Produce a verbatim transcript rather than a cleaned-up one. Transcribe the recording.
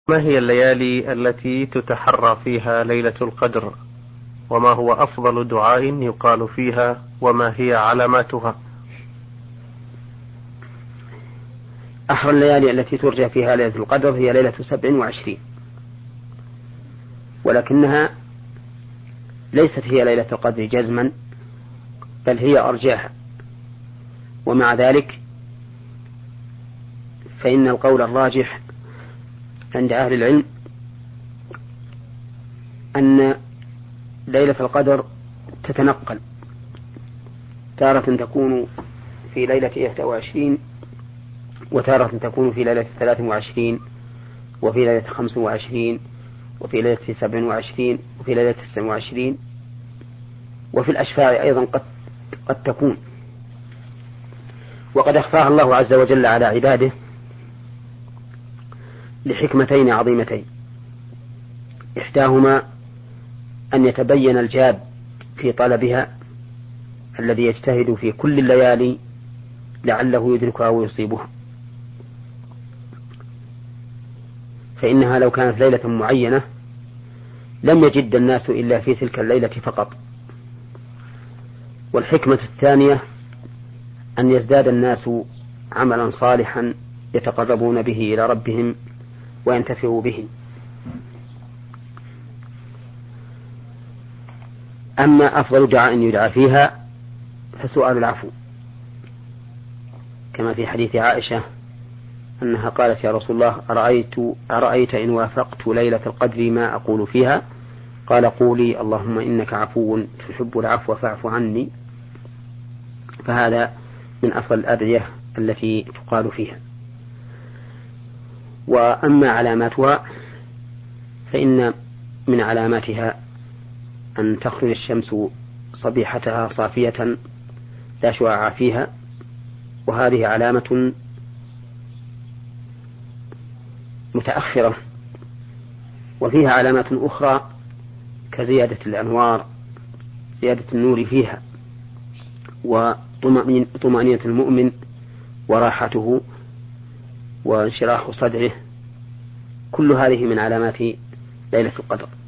ما هي الليالي التي تتحرى فيها ليلة القدر؟ وما هو أفضل دعاء يقال فيها؟ وما هي علاماتها؟ أحرى الليالي التي ترجى فيها ليلة القدر هي ليلة سبع وعشرين، ولكنها ليست هي ليلة القدر جزما، بل هي أرجاها. ومع ذلك فإن القول الراجح عند أهل العلم أن ليلة القدر تتنقل، تارة تكون في ليلة إحدى وعشرين، وتارة تكون في ليلة ثلاث وعشرين، وفي ليلة خمس وعشرين، وفي ليلة سبع وعشرين، وفي ليلة تسع وعشرين، وفي الأشفاع أيضا قد, قد تكون. وقد أخفاها الله عز وجل على عباده لحكمتين عظيمتين، إحداهما أن يتبين الجاد في طلبها الذي يجتهد في كل الليالي لعله يدركها ويصيبها، فإنها لو كانت ليلة معينة لم يجد الناس إلا في تلك الليلة فقط. والحكمة الثانية أن يزداد الناس عملا صالحا يتقربون به إلى ربهم وينتفعوا به. أما أفضل دعاء يدعى فيها فسؤال العفو، كما في حديث عائشة أنها قالت: يا رسول الله، أرأيت, أرأيت إن وافقت ليلة القدر ما أقول فيها؟ قال: قولي اللهم إنك عفو تحب العفو فاعف عني. فهذا من أفضل الأدعية التي تقال فيها. وأما علاماتها فإن من علاماتها أن تخرج الشمس صبيحتها صافية لا شعاع فيها، وهذه علامة متأخرة. وفيها علامات أخرى كزيادة الأنوار، زيادة النور فيها، وطمأنينة المؤمن وراحته وانشراح صدره، كل هذه من علامات ليلة القدر.